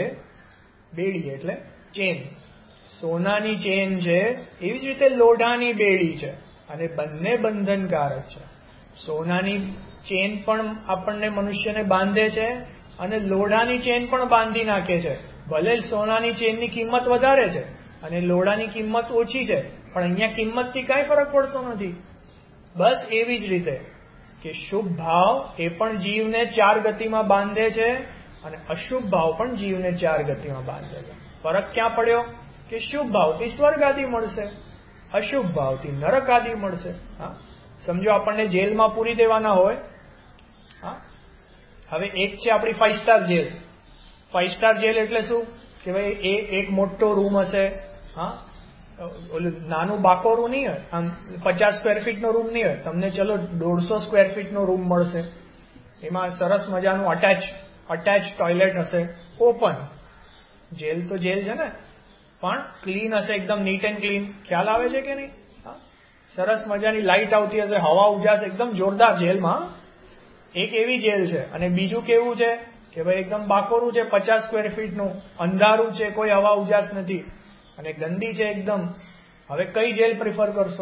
બેડી એટલે ચેન, સોનાની ચેન છે, એવી જ રીતે લોઢાની બેડી છે અને બંને બંધનકારક છે. સોનાની ચેન પણ આપણને મનુષ્યને બાંધે છે અને લોઢાની ચેન પણ બાંધી નાખે છે. ભલે સોનાની ચેનની કિંમત વધારે છે અને લોઢાની કિંમત ઓછી છે, પણ અહીંયા કિંમતથી કાંઈ ફરક પડતો નથી. બસ એવી જ રીતે કે શુભ ભાવ એ પણ જીવને ચાર ગતિમાં બાંધે છે અને અશુભ ભાવ પણ જીવને ચાર ગતિમાં બાંધે છે. ફરક ક્યાં પડ્યો કે શુભ ભાવથી સ્વર્ગ આદિ મળશે, અશુભ ભાવથી નરક આદિ મળશે. હા, સમજો આપણને જેલમાં પૂરી દેવાના હોય. હા, હવે એક છે આપણી five star jail. Five star jail એટલે શું કે ભાઈ એ એક મોટો રૂમ હશે. હા, ઓલું નાનું બાકોરું નહીં હોય, આમ પચાસ સ્ક્વેર ફીટ નો રૂમ નહીં હોય, તમને ચલો દોઢસો સ્ક્વેર ફીટ નો રૂમ મળશે. એમાં સરસ મજાનું અટેચ અટેચ ટોયલેટ હશે, ઓપન. જેલ તો જેલ છે ને, પણ ક્લીન હશે, એકદમ નીટ એન્ડ ક્લીન. ખ્યાલ આવે છે કે નહીં? સરસ મજાની લાઈટ આવતી હશે, હવા ઉજાસ એકદમ જોરદાર જેલમાં. એક એવી જેલ છે. અને બીજું કેવું છે કે ભાઈ એકદમ બાકોરું છે, પચાસ સ્ક્વેર ફીટનું, અંધારું છે, કોઈ હવા ઉજાસ નથી અને ગંદી છે એકદમ. હવે કઈ જેલ પ્રિફર કરશો?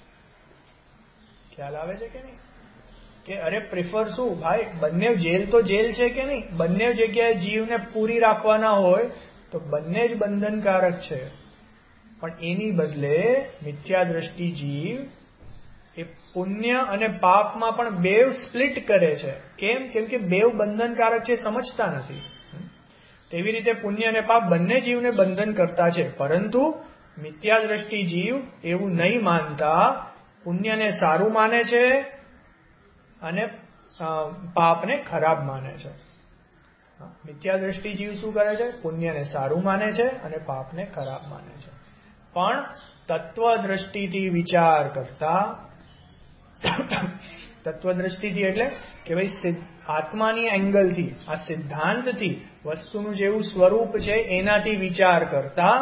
ખ્યાલ આવે છે કે નહીં? કે અરે પ્રિફર શું ભાઈ, બંને જેલ તો જેલ છે કે નહીં? બંને જગ્યાએ જીવને પૂરી રાખવાના હોય તો બંને જ બંધનકારક છે. પણ એની બદલે મિથ્યા દ્રષ્ટિ જીવ એ પુણ્ય અને પાપમાં પણ બેવ સ્પ્લિટ કરે છે. કેમ? કેમ કે બેવ બંધનકારક છે, સમજતા નથી. તેવી રીતે પુણ્ય અને પાપ બંને જીવને બંધન કરતા છે, પરંતુ મિથ્યા દ્રષ્ટિ જીવ એવું નહીં માનતા, પુણ્યને સારું માને છે અને પાપને ખરાબ માને છે. મિથ્યા દ્રષ્ટિ જીવ શું કરે છે? પુણ્યને સારું માને છે અને પાપને ખરાબ માને છે. પણ તત્વ દ્રષ્ટિથી વિચાર કરતા, તત્વ દ્રષ્ટિથી એટલે કે ભાઈ આત્માની એંગલથી, આ સિદ્ધાંતથી, વસ્તુનું જેવું સ્વરૂપ છે એનાથી વિચાર કરતા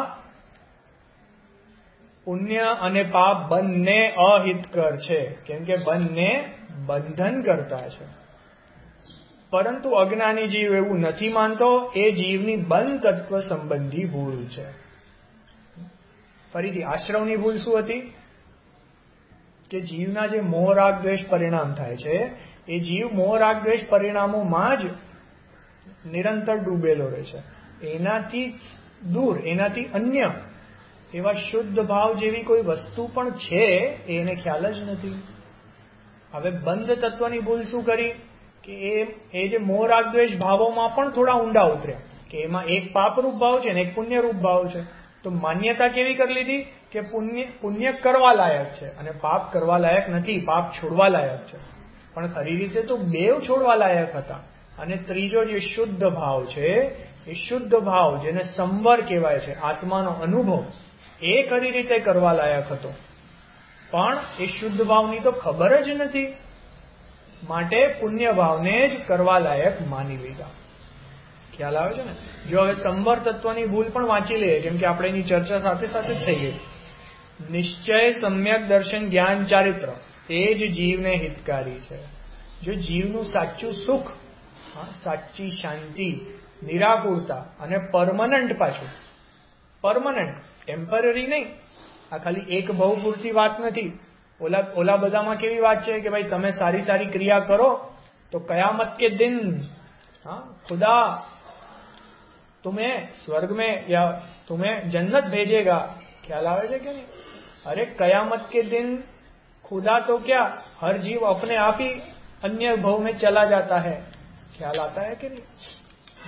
પુણ્ય અને પાપ બંને અહિતકર છે, કેમ કે બંને બંધન કરતા છે. પરંતુ અજ્ઞાની જીવ એવું નથી માનતો, એ જીવની બંધ તત્વ સંબંધી ભૂલ છે. ફરીથી આશ્રવની ભૂલ શું હતી? કે જીવના જે મોહ રાગ દ્વેષ પરિણામ થાય છે, એ જીવ મોહ રાગ દ્વેષ પરિણામોમાં જ નિરંતર ડૂબેલો રહે છે. એનાથી દૂર, એનાથી અન્ય એવા શુદ્ધ ભાવ જેવી કોઈ વસ્તુ પણ છે એને ખ્યાલ જ નથી. હવે બંધ તત્વની ભૂલ શું કરી કે એ એ જે મોહ રાગ દ્વેષ ભાવોમાં પણ થોડા ઊંડા ઉતર્યા, કે એમાં એક પાપરૂપ ભાવ છે ને એક પુણ્યરૂપ ભાવ છે. તો માન્યતા કેવી કરી લીધી કે પુણ્ય પુણ્ય કરવા લાયક છે અને પાપ કરવા લાયક નથી, પાપ છોડવા લાયક છે. પણ ખરી રીતે તો બેવ છોડવા લાયક હતા. અને ત્રીજો જે શુદ્ધ ભાવ છે, એ શુદ્ધ ભાવ જેને સંવર કહેવાય છે, આત્માનો અનુભવ, એ ખરી રીતે કરવા લાયક હતો. પણ એ શુદ્ધ ભાવની તો ખબર જ નથી, માટે પુણ્ય ભાવને જ કરવા લાયક માની લીધા. ખ્યાલ આવે છે ને? જો હવે સંવર તત્વની ભૂલ પણ વાંચી લઈએ, કેમ કે આપણે એની ચર્ચા સાથે સાથે જ થઈ ગઈ. નિશ્ચય, સમ્યક દર્શન, જ્ઞાન, ચારિત્ર એ જ જીવને હિતકારી છે. જો જીવનું સાચું સુખ, સાચી શાંતિ, નિરાકુરતા અને પરમનન્ટ, પાછું પરમનન્ટ, ટેમ્પરરી નહીં. આ ખાલી એક બહુ પૂરતી વાત નથી. ઓલા ઓલા બધામાં કેવી વાત છે કે ભાઈ તમે સારી સારી ક્રિયા કરો તો કયામત કે દિન हाँ खुदा तुम्हें स्वर्ग में या तुम्हें जन्नत भेजेगा. ख्याल आवे છે કે नहीं? अरे कयामत के दिन खुदा तो क्या, हर जीव अपने आप ही अन्य भव में चला जाता है. ख्याल आता है कि नहीं?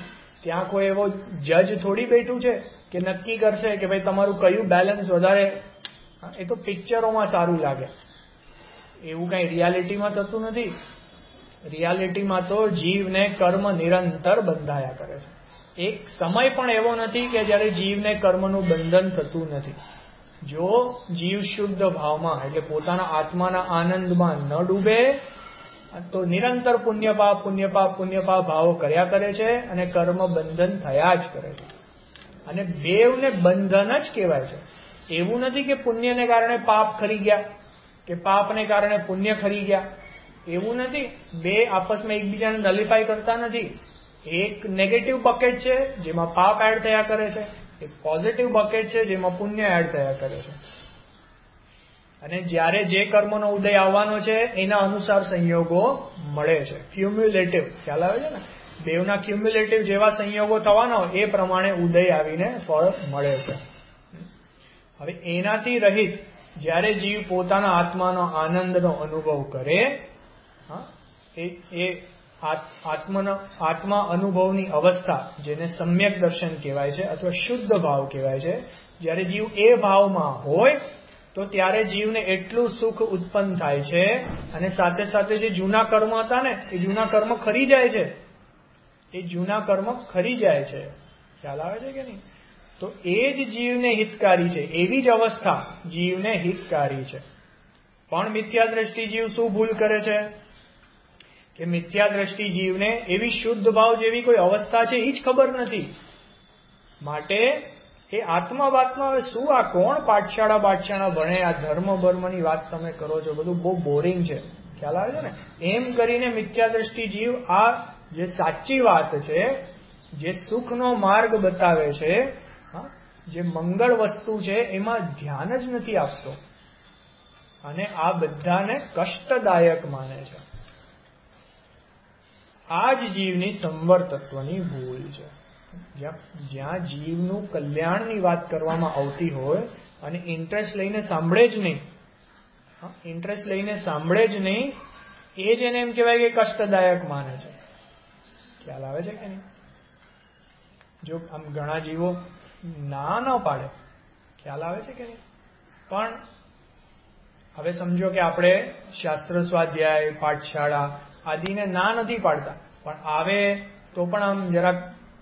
ત્યાં કોઈ એવો જજ થોડી બેઠું છે કે નક્કી કરશે કે ભાઈ તમારું કયું બેલેન્સ વધારે. એ તો પિક્ચરોમાં સારું લાગે, એવું કઈ રિયાલિટીમાં થતું નથી. રિયાલિટીમાં તો જીવને કર્મ નિરંતર બંધાયા કરે છે. એક સમય પણ એવો નથી કે જ્યારે જીવને કર્મનું બંધન થતું નથી. જો જીવ શુદ્ધ ભાવમાં એટલે પોતાના આત્માના આનંદમાં ન ડૂબે તો નિરંતર પુણ્યપાપ પુણ્યપાપ પુણ્યપાપ ભાવો કર્યા કરે છે અને કર્મ બંધન થયા જ કરે છે. અને બેવને બંધન જ કહેવાય છે. એવું નથી કે પુણ્યને કારણે પાપ ખરી ગયા કે પાપને કારણે પુણ્ય ખરી ગયા, એવું નથી. બે આપસમાં એકબીજાને નલિફાઈ કરતા નથી. એક નેગેટિવ બકેટ છે જેમાં પાપ એડ થયા કરે છે, એક પોઝિટિવ બકેટ છે જેમાં પુણ્ય એડ થયા કરે છે. અને જ્યારે જે કર્મનો ઉદય આવવાનો છે એના અનુસાર સંયોગો મળે છે. ક્યુમ્યુલેટિવ ખ્યાલ આવે છે ને, બેવના ક્યુમ્યુલેટિવ જેવા સંયોગો થવાના હોય એ પ્રમાણે ઉદય આવીને ફળ મળે છે. હવે એનાથી રહિત જ્યારે જીવ પોતાના આત્માનો આનંદનો અનુભવ કરે, એ આત્મનો આત્મા અનુભવની અવસ્થા જેને સમ્યક દર્શન કહેવાય છે અથવા શુદ્ધ ભાવ કહેવાય છે, જ્યારે જીવ એ ભાવમાં હોય તો ત્યારે જીવને એટલું સુખ ઉત્પન્ન થાય છે અને સાથે સાથે જે જૂના કર્મ હતા ને એ જૂના કર્મ ખરી જાય છે. એ જૂના કર્મ ખરી જાય છે. ખ્યાલ આવે છે કે નહીં? તો એ જ જીવને હિતકારી છે. એવી જ અવસ્થા જીવને હિતકારી છે. પણ મિથ્યા દ્રષ્ટિ જીવ શું ભૂલ કરે છે કે મિથ્યા દ્રષ્ટિ જીવને એવી શુદ્ધ ભાવ જેવી કોઈ અવસ્થા છે એ જ ખબર નથી. માટે એ આત્મા વાતમાં હવે શું આ કોણ પાઠશાળા બાઠશાળા ભણે, આ ધર્મ બર્મની વાત તમે કરો છો, બધું બહુ બોરિંગ છે. ખ્યાલ આવે છે ને? એમ કરીને મિથ્યા દ્રષ્ટિ જીવ આ જે સાચી વાત છે, જે સુખનો માર્ગ બતાવે છે, જે મંગળ વસ્તુ છે એમાં ધ્યાન જ નથી આપતો અને આ બધાને કષ્ટદાયક માને છે. આ જ જીવની સંવર તત્વની ભૂલ છે. જ્યાં જીવનું કલ્યાણની વાત કરવામાં આવતી હોય અને ઇન્ટરેસ્ટ લઈને સાંભળે જ નહીં, ઇન્ટરેસ્ટ લઈને સાંભળે જ નહીં, એ જ એને એમ કહેવાય કે કષ્ટદાયક માને છે. ખ્યાલ આવે છે કે નહીં? જો આમ ઘણા જીવો ના ન પાડે, ખ્યાલ આવે છે કે નહીં? પણ હવે સમજો કે આપણે શાસ્ત્ર સ્વાધ્યાય પાઠશાળા આદિને ના નથી પાડતા, પણ આવે તો પણ આમ જરાક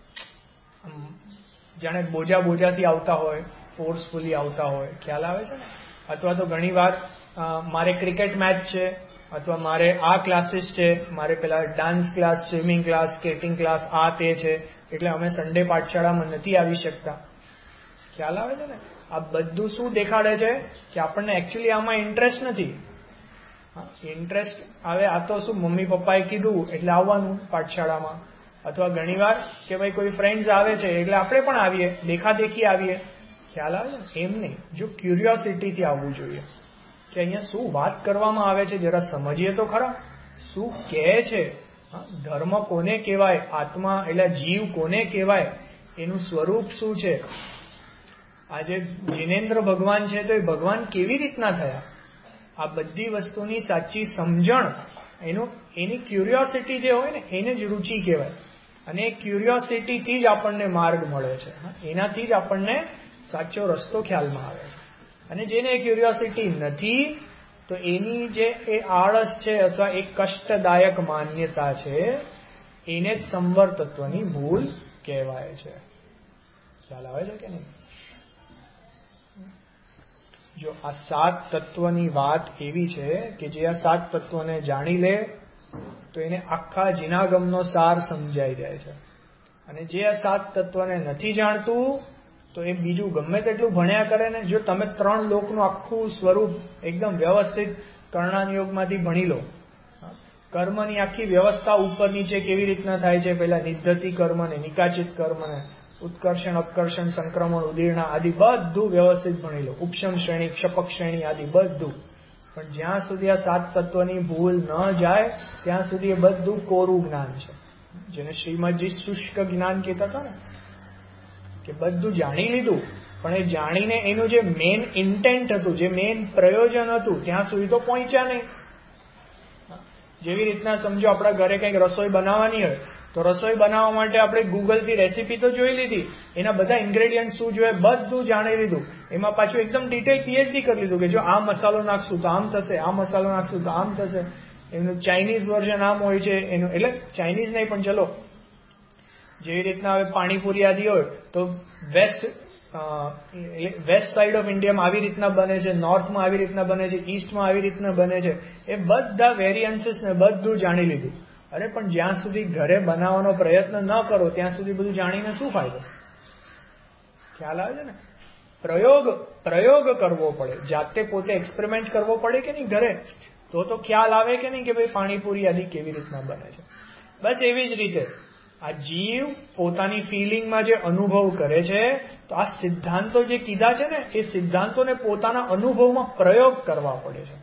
જાણે બોજા બોજાથી આવતા હોય, ફોર્સફુલી આવતા હોય. ખ્યાલ આવે છે ને? અથવા તો ઘણી વાર મારે ક્રિકેટ મેચ છે અથવા મારે આ ક્લાસીસ છે, મારે પેલા dance class, swimming class, skating class, આ તે છે, એટલે અમે સન્ડે પાઠશાળામાં નથી આવી શકતા. ખ્યાલ આવે છે ને? આ બધું શું દેખાડે છે કે આપણને એકચ્યુઅલી આમાં ઇન્ટરેસ્ટ નથી. ઇન્ટરેસ્ટ આવે આ તો શું મમ્મી પપ્પાએ કીધું એટલે આવવાનું પાઠશાળામાં, અથવા ઘણીવાર કે ભાઈ કોઈ ફ્રેન્ડ્સ આવે છે એટલે આપણે પણ આવીએ, દેખાદેખી આવીએ. ખ્યાલ આવે છે? એમ નહીં. જો ક્યુરિયોસિટીથી આવવું જોઈએ કે અહીંયા શું વાત કરવામાં આવે છે, જરા સમજીએ તો ખરા શું કહે છે. ધર્મ કોને કહેવાય, આત્મા એટલે જીવ કોને કહેવાય, એનું સ્વરૂપ શું છે. આજે જિનેન્દ્ર ભગવાન છે તો એ ભગવાન કેવી રીતના થયા, આ બધી વસ્તુની સાચી સમજણ, એનું એની ક્યુરિયોસિટી જે હોય ને એને જ રુચિ કહેવાય. અને એ ક્યુરિયોસિટીથી જ આપણને માર્ગ મળે છે, એનાથી જ આપણને સાચો રસ્તો ખ્યાલમાં આવે છે. અને જેને ક્યુરિયોસિટી નથી તો એની જે એ આળસ છે અથવા એક કષ્ટદાયક માન્યતા છે એને જ સંવર તત્વની ભૂલ કહેવાય છે. ખ્યાલ આવે છે કે નહીં? જો આ સાત તત્વની વાત એવી છે કે જે આ સાત તત્વને જાણી લે તો એને આખા જીનાગમનો સાર સમજાઈ જાય છે. અને જે આ સાત તત્વને નથી જાણતું તો એ બીજું ગમે તેટલું ભણ્યા કરે ને, જો તમે ત્રણ લોકનું આખું સ્વરૂપ એકદમ વ્યવસ્થિત કર્ણાનુયોગમાંથી ભણી લો, કર્મની આખી વ્યવસ્થા ઉપર નીચે કેવી રીતના થાય છે, પેલા નિદ્ધતિ કર્મ ને નિકાચિત કર્મ ને ઉત્કર્ષણ અપકર્ષણ સંક્રમણ ઉદીર્ણા આદિ બધું વ્યવસ્થિત ભણી લો, ઉપશમ શ્રેણી ક્ષપક શ્રેણી આદિ બધું. પણ જ્યાં સુધી આ સાત તત્વની ભૂલ ન જાય ત્યાં સુધી એ બધું કોરું જ્ઞાન છે, જેને શ્રીમદજી શુષ્ક જ્ઞાન કહેતા હતા ને, કે બધું જાણી લીધું પણ એ જાણીને એનું જે મેઇન ઇન્ટેન્ટ હતું, જે મેઇન પ્રયોજન હતું ત્યાં સુધી તો પહોંચ્યા નહીં. જેવી રીતના સમજો આપણા ઘરે કંઈક રસોઈ બનાવવાની હોય તો રસોઈ બનાવવા માટે આપણે ગૂગલથી રેસીપી તો જોઈ લીધી, એના બધા ઇન્ગ્રેડિયન્ટ શું જોઈએ બધું જાણી લીધું, એમાં પાછું એકદમ ડિટેલ પીએચડી કરી લીધું કે જો આ મસાલો નાખશું તો આમ થશે, આ મસાલો નાખશું તો આમ થશે. એનું ચાઇનીઝ વર્ઝન આમ હોય છે એનું, એટલે ચાઇનીઝ નહીં પણ ચલો જેવી રીતના હવે પાણીપુરી આદિ હોય તો વેસ્ટ વેસ્ટ સાઈડ ઓફ ઇન્ડિયામાં આવી રીતના બને છે, નોર્થમાં આવી રીતના બને છે, ઈસ્ટમાં આવી રીતના બને છે, એ બધા વેરિયન્સીસ ને બધું જાણી લીધું. અરે પણ જ્યાં સુધી ઘરે બનાવવાનો પ્રયત્ન ન કરો ત્યાં સુધી બધું જાણીને શું ફાયદો? ખ્યાલ આવે છે ને? પ્રયોગ પ્રયોગ કરવો પડે, જાતે પોતે એક્સપેરિમેન્ટ કરવો પડે કે નહીં ઘરે, તો તો ખ્યાલ આવે કે નહીં કે ભાઈ પાણીપુરી આદિ કેવી રીતના બને છે. બસ એવી જ રીતે આ જીવ પોતાની ફિલિંગમાં જે અનુભવ કરે છે, તો આ સિદ્ધાંતો જે કીધા છે ને એ સિદ્ધાંતોને પોતાના અનુભવમાં પ્રયોગ કરવા પડે છે.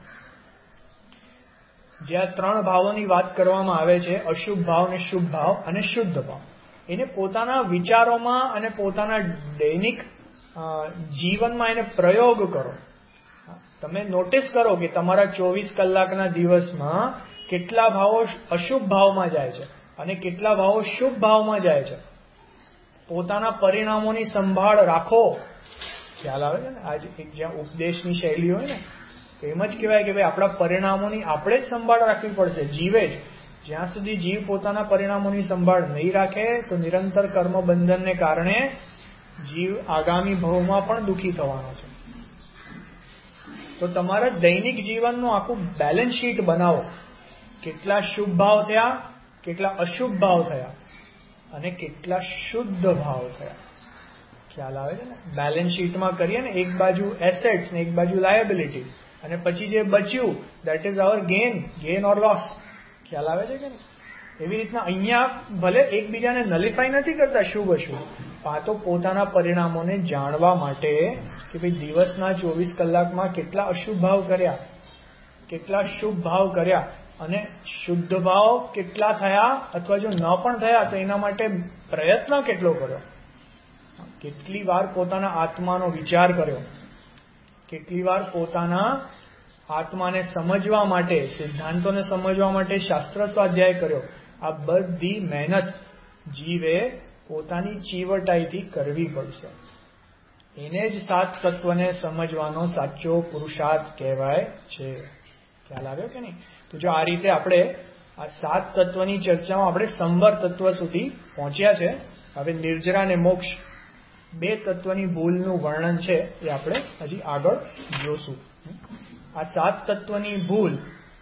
જે આ ત્રણ ભાવોની વાત કરવામાં આવે છે, અશુભ ભાવ ને શુભ ભાવ અને શુદ્ધ ભાવ, એને પોતાના વિચારોમાં અને પોતાના દૈનિક જીવનમાં એને પ્રયોગ કરો. તમે નોટિસ કરો કે તમારા ચોવીસ કલાકના દિવસમાં કેટલા ભાવો અશુભ ભાવમાં જાય છે અને કેટલા ભાવો શુભ ભાવમાં જાય છે. પોતાના પરિણામોની સંભાળ રાખો. ખ્યાલ આવે છે ને? આજ એક જ્યાં ઉપદેશની શૈલી હોય ને એમ જ કહેવાય કે ભાઈ આપણા પરિણામોની આપણે જ સંભાળ રાખવી પડશે, જીવે જ. જ્યાં સુધી જીવ પોતાના પરિણામોની સંભાળ નહીં રાખે તો નિરંતર કર્મ બંધનને કારણે જીવ આગામી ભવમાં પણ દુઃખી થવાનો છે. તો તમારા દૈનિક જીવનનું આખું બેલેન્સ શીટ બનાવો. કેટલા શુભ ભાવ થયા, કેટલા અશુભ ભાવ થયા અને કેટલા શુદ્ધ ભાવ થયા. ખ્યાલ આવે છે ને? બેલેન્સ શીટમાં કરીએ ને એક બાજુ એસેટ્સ ને એક બાજુ લાયબિલિટીઝ, અને પછી જે બચ્યું that is our gain gain or loss. ખ્યાલ આવે છે કે નહીં? એવી રીતના અહીંયા ભલે એકબીજાને નલિફાઈ નથી કરતા શુભ અશુભ, આ તો પોતાના પરિણામોને જાણવા માટે કે ભાઈ દિવસના ચોવીસ કલાકમાં કેટલા અશુભ ભાવ કર્યા, કેટલા શુભ ભાવ કર્યા અને શુદ્ધ ભાવ કેટલા થયા, અથવા જો ન પણ થયા તો એના માટે પ્રયત્ન કેટલો કર્યો, કેટલી વાર પોતાના આત્માનો વિચાર કર્યો, કેટલી વાર પોતાના આત્માને સમજવા માટે, સિદ્ધાંતોને સમજવા માટે શાસ્ત્ર સ્વાધ્યાય કર્યો. આ બધી મહેનત જીવે પોતાની ચીવટાઈથી કરવી પડશે. એને જ સાત તત્વને સમજવાનો સાચો પુરુષાર્થ કહેવાય છે. ખ્યાલ આવ્યો કે નહીં? તો જો આ રીતે આપણે આ સાત તત્વની ચર્ચામાં આપણે સંવર તત્વ સુધી પહોંચ્યા છે. હવે નિર્જરા અને મોક્ષ બે તત્વની ભૂલનું વર્ણન છે એ આપણે હજી આગળ જોશું. આ સાત તત્વની ભૂલ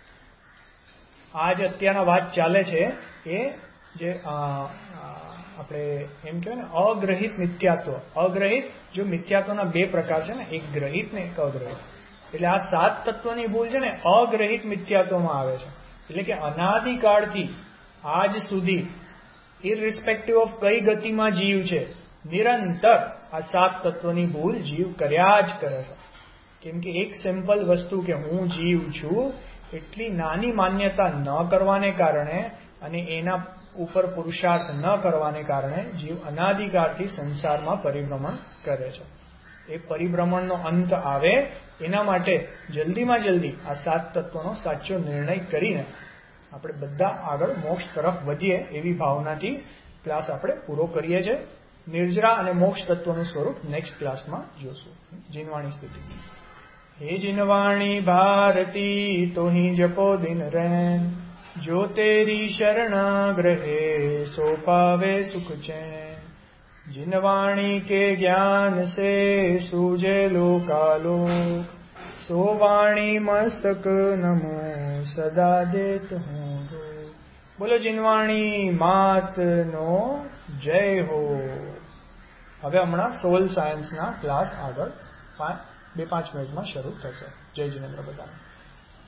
આ જ અત્યારના વાત ચાલે છે એ જે આપણે એમ કહેવાય ને અગ્રહિત મિથ્યાત્વ. અગ્રહિત જો મિથ્યાત્વના બે પ્રકાર છે ને, એક ગ્રહિત ને એક અગ્રહિત. એટલે આ સાત તત્વની ભૂલ છે ને અગ્રહિત મિથ્યાત્વમાં આવે છે. એટલે કે અનાદિકાળથી આજ સુધી ઇરરિસ્પેક્ટિવ ઓફ કઈ ગતિમાં જીવ છે, નિરંતર આ સાત તત્વની ભૂલ જીવ કર્યા જ કરે છે. કેમ કે એક સિમ્પલ વસ્તુ કે હું જીવ છું એટલી નાની માન્યતા ન કરવાને કારણે અને એના ઉપર પુરુષાર્થ ન કરવાને કારણે જીવ અનાદિકાળથી સંસારમાં પરિભ્રમણ કરે છે. એ પરિભ્રમણનો અંત આવે એના માટે જલ્દીમાં જલ્દી આ સાત તત્વનો સાચો નિર્ણય કરીને આપણે બધા આગળ મોક્ષ તરફ વધીએ એવી ભાવનાથી ક્લાસ આપણે પૂરો કરીએ છીએ. નિર્જરા અને મોક્ષ તત્વનું સ્વરૂપ નેક્સ્ટ ક્લાસમાં જોશું. જીનવાણી સ્થિતિ. હે જીનવાણી ભારતી તોહી જપો દિન રૈન, જો તેરી શરણાગ્રહે સો પાવે સુખ ચैन. जिनवाणी के ज्ञान से सूझे लोकालोक, सो वाणी मस्तक नमो सदा देत हूँ. बोलो जिनवाणी मात नो जय हो. હવે હમણાં સોલ સાયન્સના ક્લાસ આગળ બે પાંચ મિનિટમાં શરૂ થશે. જય જીનેન્દ્ર બધાને.